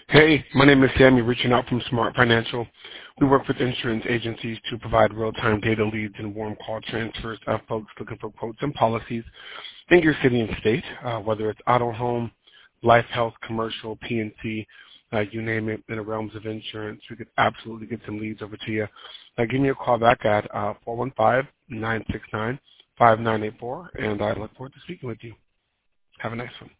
Hey, my name is Sammy, reaching out from Smart Financial. We work with insurance agencies to provide real-time data leads and warm call transfers of folks looking for quotes and policies in your city and state, whether it's auto, home, life, health, commercial, P&C, you name it, in the realms of insurance. We could absolutely get some leads over to you. Give me a call back at 415-969-5984, and I look forward to speaking with you. Have a nice one.